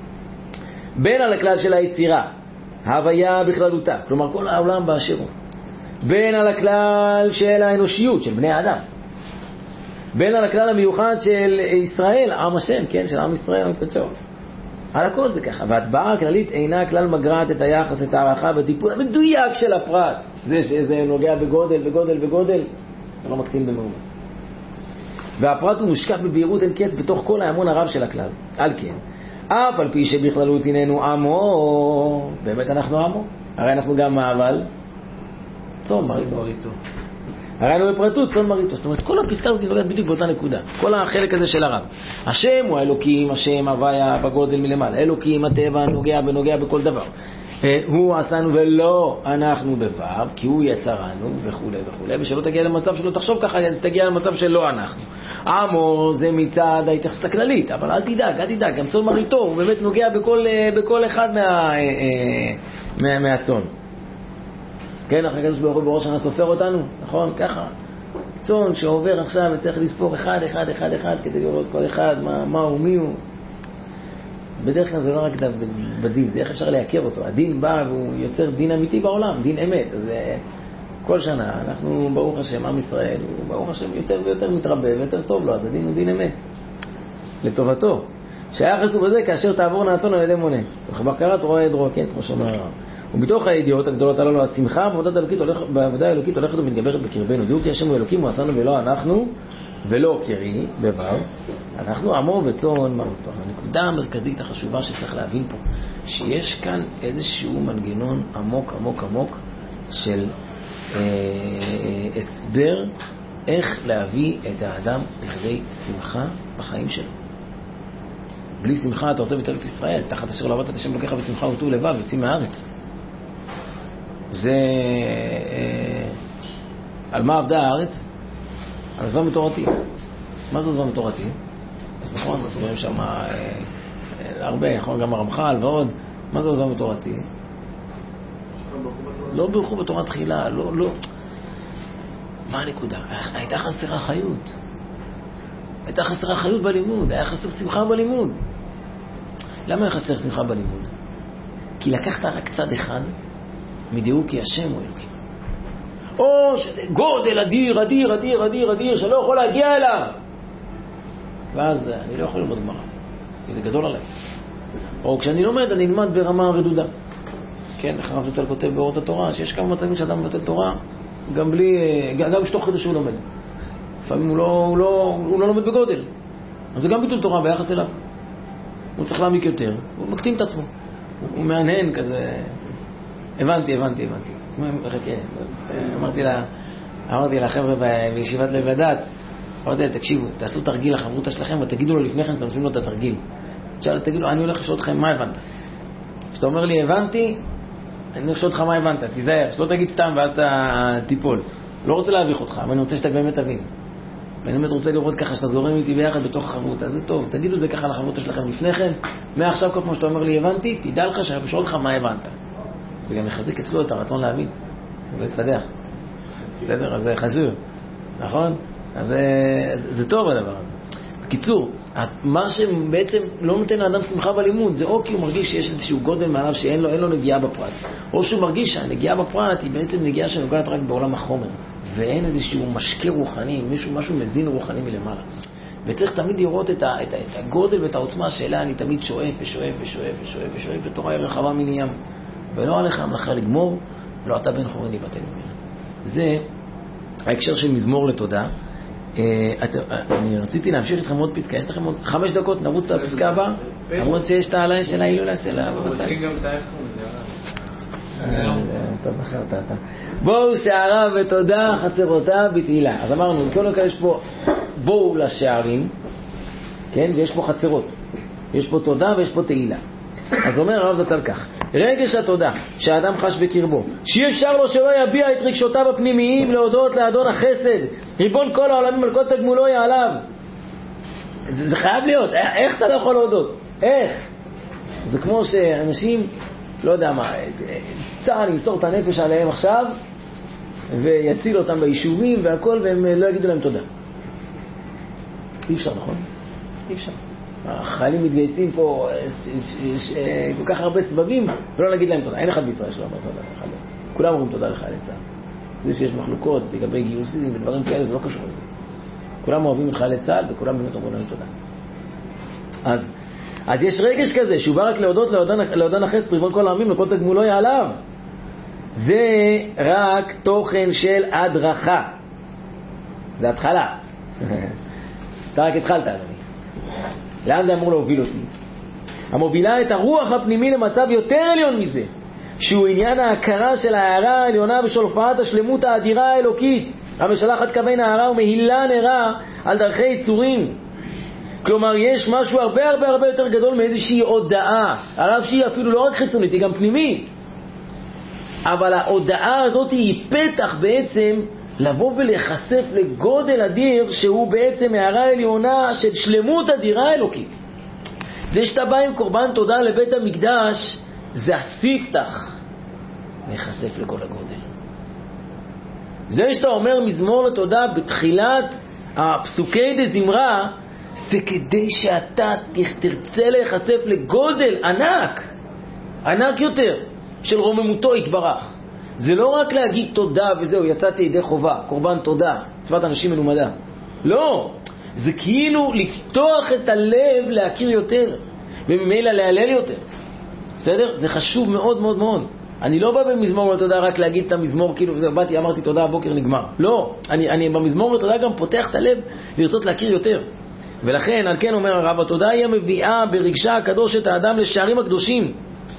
בין על הכלל של היצירה, ההוויה בכללותה, כלומר כל העולם באשר הוא. בין על הכלל של האנושיות, של בני האדם. בין על הכלל המיוחד של ישראל, עם השם, כן, של עם ישראל, המקדשו. על הכל זה ככה. וההטבעה הכללית אינה כלל מגרעת את היחס, את הערכה בטיפול המדויק של הפרט. זה שזה נוגע בגודל וגודל וגודל, זה לא מקטין במאומה. והפרט הוא מושקף בבהירות אין קץ בתוך כל ההמון הרב של הכלל. על כן, אף על פי שבכללות איננו עמו, באמת אנחנו עמו. הרי אנחנו גם מעבל, צאן מרעיתו. הרי אנחנו בפרטות צאן מרעיתו. זאת אומרת, כל הפסקה הזאת נוגעת בדיוק באותה נקודה. כל החלק הזה של הרב. השם הוא האלוקים, השם הוויה בגודל מלמעלה. אלוקים, הטבע, נוגע ונוגע בכל דבר. הוא עשנו ולא אנחנו בבב, כי הוא יצרנו וכו' וכו'. ושלא תגיע למצב שלא תחשוב ככה, אז תגיע למצב שלא אנחנו. עמו זה מצד ההתייחסות הכללית, אבל אל תדאג, אל תדאג, גם צאן מרעיתו, הוא באמת נוגע בכל, בכל אחד מה, מה, מהצאן. כן, אחרי הקדוש ברוך הוא בראש שנה סופר אותנו, נכון? ככה. צאן שעובר עכשיו וצריך לספור אחד, אחד, אחד, אחד, כדי לראות כל אחד, מה, מה הוא, מי הוא. בדרך כלל זה לא רק בדין, זה איך אפשר להכיר אותו. הדין בא והוא יוצר דין אמיתי בעולם, דין אמת. אז כל שנה אנחנו, ברוך השם, עם ישראל, הוא ברוך השם יותר ויותר מתרבה ויותר טוב לו, אז הדין הוא דין אמת. לטובתו. שהיחס הוא בזה כאשר תעבור נעצון על ידי מונה. ובקרת רואה ידרו, כן, כמו שאומר הרב. ומתוך הידיעות הגדולות הללו, השמחה בעבודה האלוקית הולכת, בעבודה האלוקית הולכת ומתגברת בקרבנו. דיוק כי השם הוא אלוקים, הוא עשנו ולא אנחנו, ולא קרי, בבב. אנחנו עמו וצאן מרעיתו. הנקודה המרכזית החשובה שצריך להבין פה, שיש כאן איזשהו מנגנון עמוק עמוק עמוק של אה, הסבר איך להביא את האדם לכדי שמחה בחיים שלו. בלי שמחה אתה עוזב את ארץ ישראל, תחת אשר לא עבדת את השם לוקח בשמחה וטוב לבב, יוצאים מהארץ. זה אה, על מה עבדה הארץ? על עזבה מתורתי. מה זה עזבה מתורתי? אז נכון, אז אומרים שם אה, אה, הרבה, יכול גם הרמח"ל ועוד. מה זה עזבה מתורתי? לא בירכו בתורה תחילה, לא, לא. מה הנקודה? הייתה חסרה חיות. הייתה חסרה חיות בלימוד, היה חסר שמחה בלימוד. למה היה חסר שמחה בלימוד? כי לקחת רק צד אחד מדיוק כי השם הוא אלוקים. או שזה גודל אדיר, אדיר, אדיר, אדיר, אדיר, שלא יכול להגיע אליו. ואז אני לא יכול ללמוד גמרא, כי זה גדול עליי. או כשאני לומד, אני נלמד ברמה רדודה. כן, אחר זה צל כותב באורות התורה, שיש כמה מצבים שאדם מבטל תורה, גם בלי, גם שתוך כדי שהוא לומד. לפעמים הוא לא, הוא לא, הוא לא לומד בגודל. אז זה גם ביטול תורה ביחס אליו. הוא צריך להעמיק יותר, הוא מקטין את עצמו. הוא מענהן כזה. הבנתי, הבנתי, הבנתי. אמרתי לה, אמרתי לחבר'ה בישיבת לב לדת, אמרתי לה, תקשיבו, תעשו תרגיל לחברותא שלכם ותגידו לו לפני כן, אתם עושים לו את התרגיל. עכשיו תגידו לו, אני הולך לשאול אתכם מה הבנת. כשאתה אומר לי הבנתי, אני הולך לשאול אותך מה הבנת, תיזהר, שלא תגיד סתם ואז אתה תיפול. לא רוצה להביך אותך, אבל אני רוצה שאתה באמת תבין. ואני באמת רוצה לראות ככה שאתה זורם איתי ביחד בתוך החברותה, זה טוב, תגידו זה ככה לחברותה שלכם לפני כן, מעכשיו כל כמו שאתה אומר לי הבנתי, תדע לך שאני שואל לך מה הבנת. זה גם יחזיק אצלו את הרצון להבין, זה יתפתח. בסדר? אז זה חשוב, נכון? אז זה, זה טוב הדבר הזה. בקיצור, מה שבעצם לא נותן לאדם שמחה בלימוד, זה או כי הוא מרגיש שיש איזשהו גודל מעליו שאין לו, אין לו נגיעה בפרט, או שהוא מרגיש שהנגיעה בפרט היא בעצם נגיעה שנוגעת רק בעולם החומר, ואין איזשהו משקה רוחני, משהו, משהו מזין רוחני מלמעלה. וצריך תמיד לראות את, ה, את, ה, את הגודל ואת העוצמה שאלה אני תמיד שואף ושואף ושואף ושואף ושואף, ותורה היא רחבה מני ים, ולא עליך המלאכה לגמור, ולא אתה בן חורין להיבטל ממנה. זה ההקשר של מזמור לתודה. אני רציתי להמשיך איתכם עוד פסקה, יש לכם עוד חמש דקות, נרוץ לפסקה הבאה, למרות שיש את העלה של ההילולה של רוצים גם את האיכות, אתה זכרת אתה. בואו שערה ותודה חצרותה בתהילה. אז אמרנו, כל כך יש פה בואו לשערים, כן, ויש פה חצרות, יש פה תודה ויש פה תהילה. אז אומר הרב זצ"ל כך, רגש התודה שהאדם חש בקרבו, שאי אפשר לו שלא יביע את רגשותיו הפנימיים להודות לאדון החסד, ריבון כל העולמים על כל תגמולו עליו. זה, זה חייב להיות, איך אתה לא יכול להודות? איך? זה כמו שאנשים, לא יודע מה, צה"ל ימסור את הנפש עליהם עכשיו ויציל אותם ביישובים והכל, והם לא יגידו להם תודה. אי אפשר, נכון? אי אפשר. החיילים מתגייסים פה כל כך הרבה סבבים ולא נגיד להם תודה. אין אחד בישראל שלא אומר תודה. כולם אומרים תודה לחיילי צה"ל. זה שיש מחלוקות לגבי גיוסים ודברים כאלה, זה לא קשור לזה. כולם אוהבים את חיילי צה"ל וכולם באמת אומרים להם תודה. אז, אז יש רגש כזה שהוא בא רק להודות לאדון החסד, ריבון כל העמים לכל תגמולו עליו. זה רק תוכן של הדרכה. זה התחלה. אתה רק התחלת, אדוני. לאן זה אמור להוביל אותי? המובילה את הרוח הפנימי למצב יותר עליון מזה, שהוא עניין ההכרה של ההערה העליונה ושל הופעת השלמות האדירה האלוקית, המשלחת כבין ההערה ומהילה נרה על דרכי יצורים. כלומר, יש משהו הרבה הרבה הרבה יותר גדול מאיזושהי הודעה, הרב שהיא אפילו לא רק חיצונית, היא גם פנימית. אבל ההודעה הזאת היא פתח בעצם לבוא ולהיחשף לגודל אדיר שהוא בעצם הערה עליונה של שלמות אדירה אלוקית. זה שאתה בא עם קורבן תודה לבית המקדש, זה הספתח להיחשף לכל הגודל. זה שאתה אומר מזמור לתודה בתחילת הפסוקי דזמרה, זה כדי שאתה תרצה להיחשף לגודל ענק, ענק יותר, של רוממותו יתברך. זה לא רק להגיד תודה וזהו, יצאתי ידי חובה, קורבן תודה, צוות אנשים מלומדה. לא, זה כאילו לפתוח את הלב להכיר יותר, וממילא להלל יותר. בסדר? זה חשוב מאוד מאוד מאוד. אני לא בא במזמור לתודה רק להגיד את המזמור, כאילו, זה, באתי, אמרתי תודה, הבוקר נגמר. לא, אני, אני במזמור לתודה גם פותח את הלב לרצות להכיר יותר. ולכן, על כן אומר הרב, התודה היא המביאה ברגשה הקדוש את האדם לשערים הקדושים.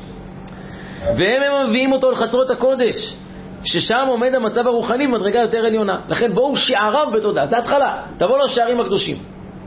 והם הם מביאים אותו לחצרות הקודש, ששם עומד המצב הרוחני במדרגה יותר עליונה. לכן בואו שעריו בתודה, זה התחלה, תבוא לשערים הקדושים.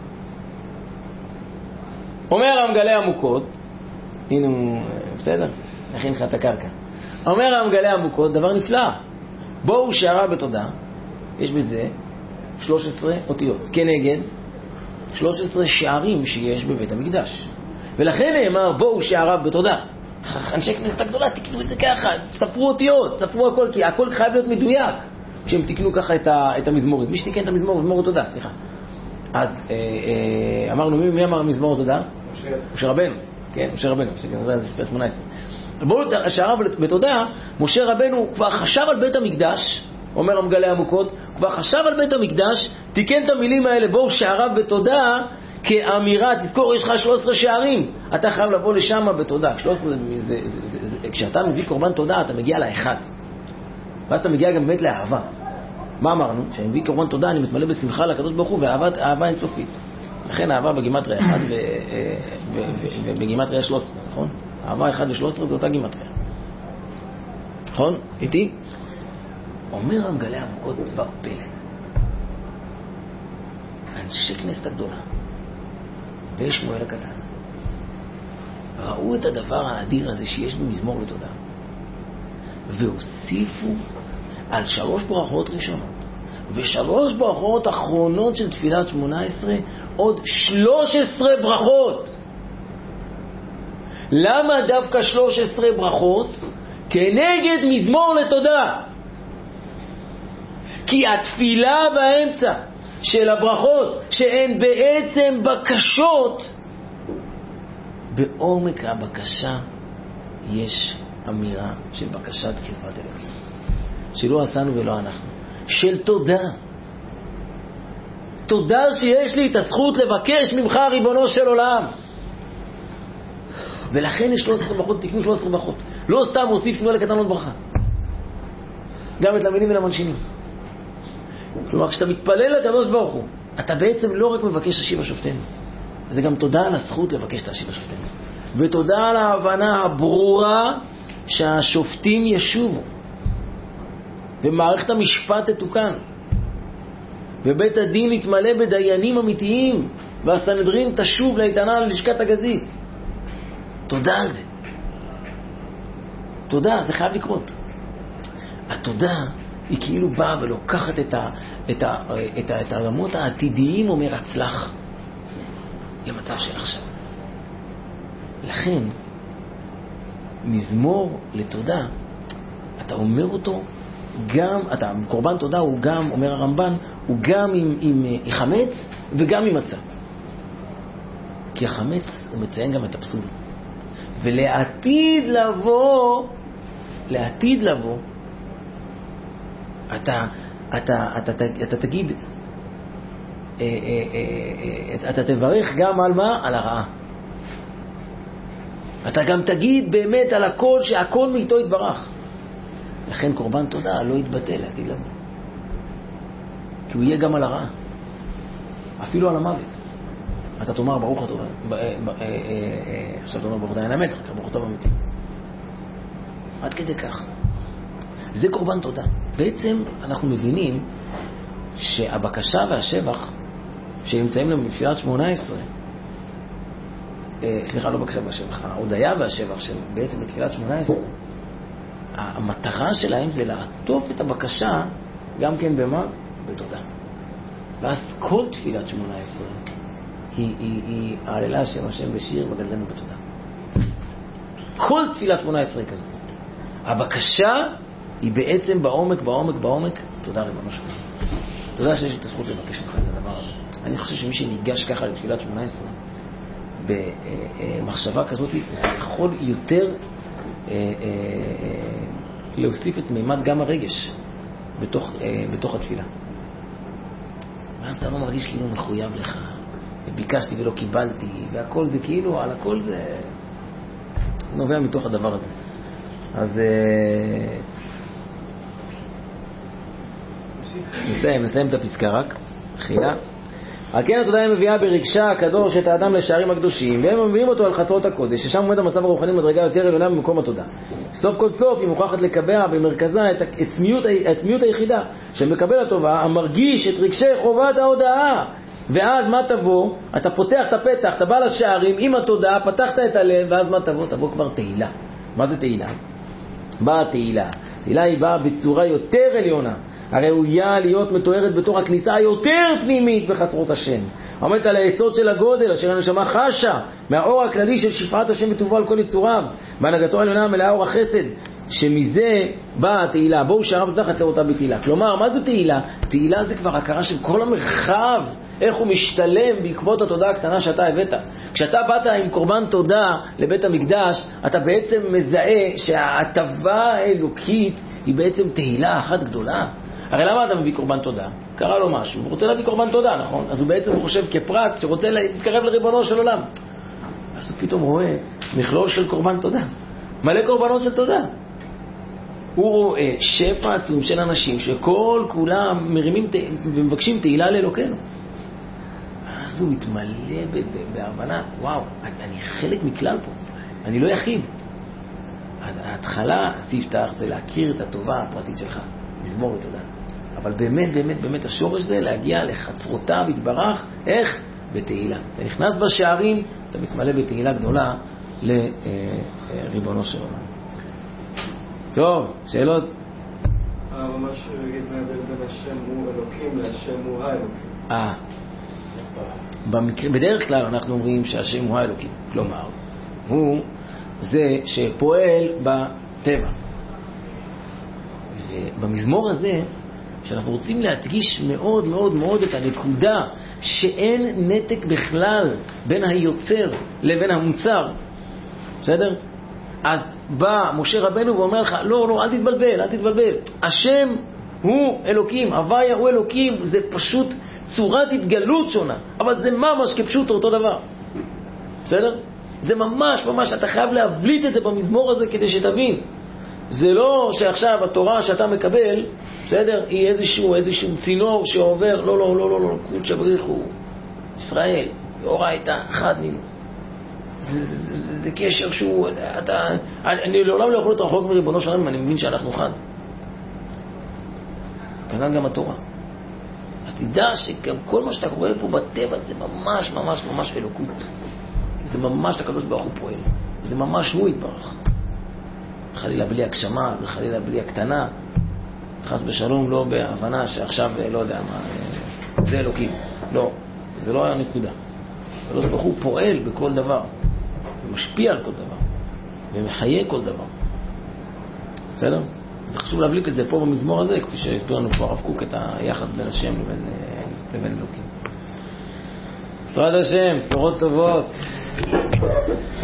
אומר המגלה עמוקות, הנה הוא, בסדר? נכין לך את הקרקע. אומר המגלה עמוקות, דבר נפלא, בואו שעריו בתודה, יש בזה שלוש עשרה אותיות, כנגד שלוש עשרה שערים שיש בבית המקדש. ולכן נאמר בואו שעריו בתודה. אנשי כנסת הגדולה תקנו את זה ככה, ספרו אותיות, ספרו הכל, כי הכל חייב להיות מדויק כשהם תקנו ככה את, ה, את המזמורים. מי שתיקן את המזמור, מזמור תודה, סליחה. אז אה, אה, אמרנו, מי, מי אמר מזמור תודה? משה. משה רבנו, כן, משה רבנו, זה ספר שמונה עשרה. בואו שעריו בתודה, משה רבנו כבר חשב על בית המקדש, אומר המגלה עמוקות, כבר חשב על בית המקדש, תיקן את המילים האלה, בואו שעריו בתודה, כאמירה, תזכור, יש לך שלוש עשרה שערים, אתה חייב לבוא לשם בתודה. שלוש עשרה זה, זה, זה, זה, זה, כשאתה מביא קורבן תודה, אתה מגיע לאחד, ואז אתה מגיע גם באמת לאהבה. מה אמרנו? כשאני מביא קורבן תודה, אני מתמלא בשמחה לקדוש ברוך הוא, ואהבה אינסופית. לכן אהבה בגימטריה אחד ובגימטריה שלוש עשרה, נכון? אהבה אחד ושלוש עשרה זה אותה גימטריה, נכון? איתי? אומר המגלה עמוקות דבר פלא, אנשי כנסת הגדולה ושמואל הקטן ראו את הדבר האדיר הזה שיש במזמור לתודה, והוסיפו על שלוש ברכות ראשונות ושלוש ברכות אחרונות של תפילת שמונה עשרה, עוד שלוש עשרה ברכות. למה דווקא שלוש עשרה ברכות? כנגד מזמור לתודה. כי התפילה באמצע של הברכות, שהן בעצם בקשות, בעומק הבקשה יש אמירה של בקשת קרבת אלוהים, שלא עשינו ולא אנחנו, של תודה. תודה שיש לי את הזכות לבקש ממך ריבונו של עולם. ולכן יש שלוש עשרה ברכות, תקנו שלוש עשרה ברכות. לא סתם מוסיף שמואל לקטן עוד ברכה, גם את למינים ולמנשינים. כלומר, כשאתה מתפלל לקדוש ברוך הוא, אתה בעצם לא רק מבקש השיבה שופטנו, זה גם תודה על הזכות לבקש את השיבה שופטנו, ותודה על ההבנה הברורה שהשופטים ישובו, ומערכת המשפט תתוקן, ובית הדין יתמלא בדיינים אמיתיים, והסנהדרין תשוב לאיתנה ללשכת הגזית. תודה על זה. תודה, זה חייב לקרות. התודה היא כאילו באה ולוקחת את ה, את ה, את ה, את העולמות העתידיים, אומר הצלח, למצב של עכשיו. לכן, מזמור לתודה, אתה אומר אותו גם, אתה, קורבן תודה הוא גם, אומר הרמב"ן, הוא גם עם, עם, עם חמץ וגם עם מצה. כי החמץ הוא מציין גם את הפסול. ולעתיד לבוא, לעתיד לבוא, אתה, אתה, אתה, אתה, אתה תגיד, אתה תברך גם על מה? על הרעה. אתה גם תגיד באמת על הכל, שהכל מאיתו יתברך. לכן קורבן תודה לא יתבטל לעתיד לבוא. כי הוא יהיה גם על הרעה. אפילו על המוות. אתה תאמר ברוך הטוב, עכשיו תאמר ברוך דיין האמת, ברוך הטוב אמיתי. עד כדי כך. זה קורבן תודה. בעצם אנחנו מבינים שהבקשה והשבח שנמצאים לנו בתפילת שמונה עשרה, סליחה, לא בקשה והשבח, ההודיה והשבח שבעצם בתפילת שמונה עשרה, המטרה שלהם זה לעטוף את הבקשה גם כן במה? בתודה. ואז כל תפילת שמונה עשרה היא, היא, היא העללה שם השם בשיר וגדלנו בתודה. כל תפילת שמונה עשרה כזאת. הבקשה היא בעצם בעומק, בעומק, בעומק, תודה ריבונו שלנו. תודה שיש לי את הזכות לבקש ממך את הדבר הזה. אני חושב שמי שניגש ככה לתפילת שמונה עשרה, במחשבה כזאת, זה יכול יותר להוסיף את מימד גם הרגש בתוך, בתוך התפילה. ואז אתה לא מרגיש כאילו מחויב לך, וביקשתי ולא קיבלתי, והכל זה כאילו, על הכל זה נובע מתוך הדבר הזה. אז נסיים, נסיים את הפסקה רק, חילה. על כן התודה היא מביאה ברגשה הקדוש את האדם לשערים הקדושים, והם מביאים אותו על חצרות הקודש, ששם עומד המצב הרוחני מדרגה יותר עליונה במקום התודה. סוף כל סוף היא מוכרחת לקבע במרכזה את העצמיות, העצמיות היחידה שמקבל הטובה, המרגיש את רגשי חובת ההודעה. ואז מה תבוא? אתה פותח את הפתח, אתה בא לשערים עם התודעה, פתחת את הלב, ואז מה תבוא? תבוא כבר תהילה. מה זה תהילה? באה תהילה. תהילה היא באה בצורה יותר עליונה, הראויה להיות מתוארת בתוך הכניסה היותר פנימית בחצרות השם. עומדת על היסוד של הגודל, אשר הנשמה חשה מהאור הכללי של שפעת השם וטובו על כל יצוריו, בהנהגתו העליונה מלאה אור החסד, שמזה באה התהילה. בואו שעריו תחת לאותה בתהילה. כלומר, מה זה תהילה? תהילה זה כבר הכרה של כל המרחב, איך הוא משתלם בעקבות התודה הקטנה שאתה הבאת. כשאתה באת עם קורבן תודה לבית המקדש, אתה בעצם מזהה שההטבה האלוקית היא בעצם תהילה אחת גדולה. הרי למה אתה מביא קורבן תודה? קרה לו משהו, הוא רוצה להביא קורבן תודה, נכון? אז הוא בעצם חושב כפרט שרוצה להתקרב לריבונו של עולם. אז הוא פתאום רואה מכלול של קורבן תודה, מלא קורבנות של תודה. הוא רואה שפע עצום של אנשים שכל כולם מרימים ומבקשים תהילה לאלוקנו. אז הוא מתמלא בהבנה, וואו, אני חלק מכלל פה, אני לא יחיד. אז ההתחלה תפתח זה להכיר את הטובה הפרטית שלך, מזמור ותודה. אבל באמת, באמת, באמת השורש זה להגיע לחצרותיו יתברך, איך? בתהילה. אתה נכנס בשערים, אתה מתמלא בתהילה גדולה לריבונו של עולם. טוב, שאלות? ממש להגיד מה ההבדל בין השם הוא אלוקים להשם הוא האלוקים. אה. במקרה, בדרך כלל אנחנו אומרים שהשם הוא האלוקים. כלומר, הוא זה שפועל בטבע. ובמזמור הזה, שאנחנו רוצים להדגיש מאוד מאוד מאוד את הנקודה שאין נתק בכלל בין היוצר לבין המוצר. בסדר? אז בא משה רבנו ואומר לך, לא, לא, אל תתבלבל, אל תתבלבל. השם הוא אלוקים, הוויה הוא אלוקים, זה פשוט צורת התגלות שונה, אבל זה ממש כפשוט אותו דבר. בסדר? זה ממש ממש, אתה חייב להבליט את זה במזמור הזה כדי שתבין. זה לא שעכשיו התורה שאתה מקבל, בסדר, היא איזשהו, איזשהו צינור שעובר, לא, לא, לא, לא, לא, קודש בריחו, ישראל, אורייתא, אחד נינו. זה, זה, זה, זה קשר שהוא, אתה, אני לעולם לא יכול להיות רחוק מריבונו שלנו, אני מבין שאנחנו חד. כנ"ל גם התורה. אז תדע שגם כל מה שאתה קורא פה בטבע זה ממש ממש ממש אלוקות. זה ממש הקדוש ברוך הוא פועל. זה ממש הוא יתברך. חלילה בלי הגשמה, וחלילה בלי הקטנה. חס בשלום, לא בהבנה שעכשיו לא יודע מה, זה אלוקים. לא, זה לא היה נקודה. הקדוש ברוך הוא פועל בכל דבר. ומשפיע על כל דבר. ומחיה כל דבר. בסדר? זה חשוב להבליט את זה פה במזמור הזה, כפי שהסביר לנו פה הרב קוק את היחס בין השם לבין, לבין אלוקים. שרד השם, בשורות טובות.